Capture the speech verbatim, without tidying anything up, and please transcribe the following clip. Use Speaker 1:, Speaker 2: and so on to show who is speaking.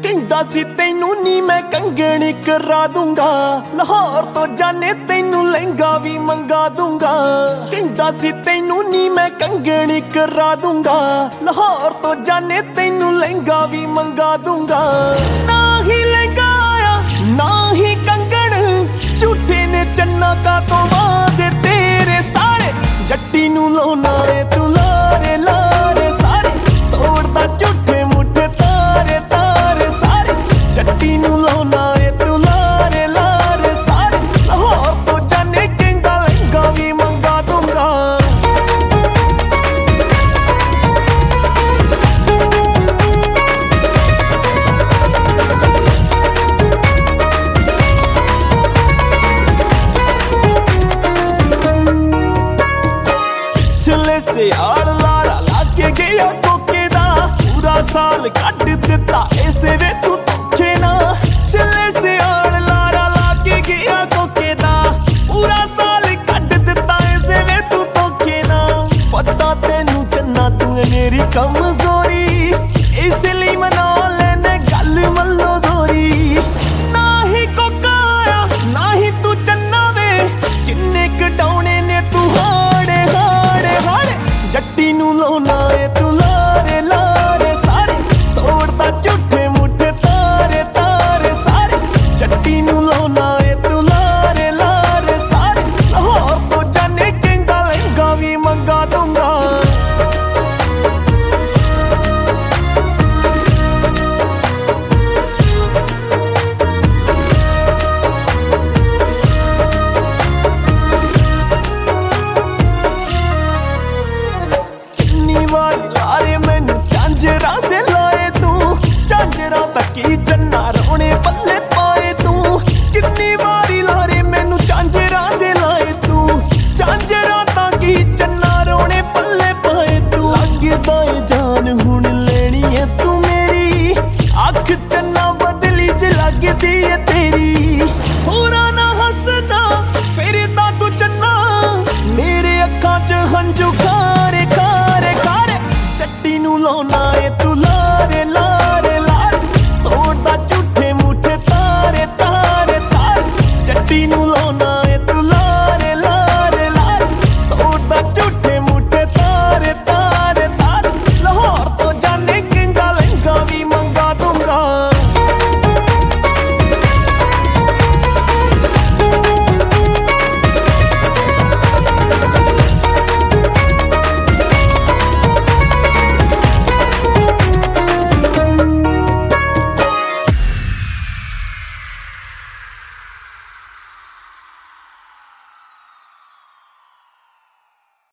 Speaker 1: ਕਹਿੰਦਾ ਸੀ ਤੈਨੂੰ ਨੀ ਮੈਂ ਕੰਗਣੀ ਕਰਾ ਦੂੰਗਾ, ਲਾਹੌਰ ਤੋਂ ਜਾਣੇ ਤੈਨੂੰ ਲਹਿੰਗਾ ਵੀ ਮੰਗਾ ਦੂੰਗਾ। ਕਹਿੰਦਾ ਸੀ ਤੈਨੂੰ ਨੀ ਮੈਂ ਕੰਗਣੀ ਕਰਾ ਦੂੰਗਾ, ਲਾਹੌਰ ਤੋਂ ਜਾਣੇ ਤੈਨੂੰ ਲਹਿੰਗਾ ਵੀ ਮੰਗਾ ਦੂੰਗਾ। ਨਾ ਹੀ ਲਹਿੰਗਾ ਆਇਆ ਨਾ ਹੀ ਕੰਗਣ, ਝੂਠੇ ਨੇ ਚੰਨਾ ਕਾ ਤੋਂ ਵਾਦੇ ਤੇਰੇ ਸਾਰੇ। ਜੱਟੀ ਨੂੰ ਲਾਉਣਾ ਏ ਤੂੰ ਲਾਰੇ ਲਾਰੇ ਸਾਰੇ, ਤੋੜਦਾ ਝੂਠੇ ਮੁੱਠੇ ਤਾਰੇ ਤਾਰੇ ਸਾਰੇ। ਜੱਟੀ ਨੂੰ ਲਾਉਣਾ ਏ ਤੂੰ ਲਾਰੇ ਲਾਰੇ ਸਾਰੇ, ਲਾਹੌਰ ਤੋਂ ਜਾਣੇ ਕਹਿੰਦਾ ਲਹਿੰਗਾ ਵੀ ਮੰਗਾ ਦੂੰਗਾ। ਪਿਛਲੇ ਸਿਆਲ ਲਾਰਾ ਲਾ ਕੇ ਗਿਆ ਕੋਕੇ ਦਾ, ਪੂਰਾ ਸਾਲ ਕੱਢ ਦਿੱਤਾ ਇਸੇ ਵੇ ਤੂੰ ਧੋਖੇ ਨਾ। ਪਿਛਲੇ ਸਿਆਲ ਲਾਰਾ ਲਾ ਕੇ ਗਿਆ ਕੋਕੇ ਦਾ, ਪੂਰਾ ਸਾਲ ਕੱਢ ਦਿੱਤਾ ਇਸੇ ਵੇ ਤੂੰ ਧੋਖੇ ਨਾ। ਪਤਾ ਤੈਨੂੰ ਚੰਨਾ ਤੂੰ ਮੇਰੀ ਕਮ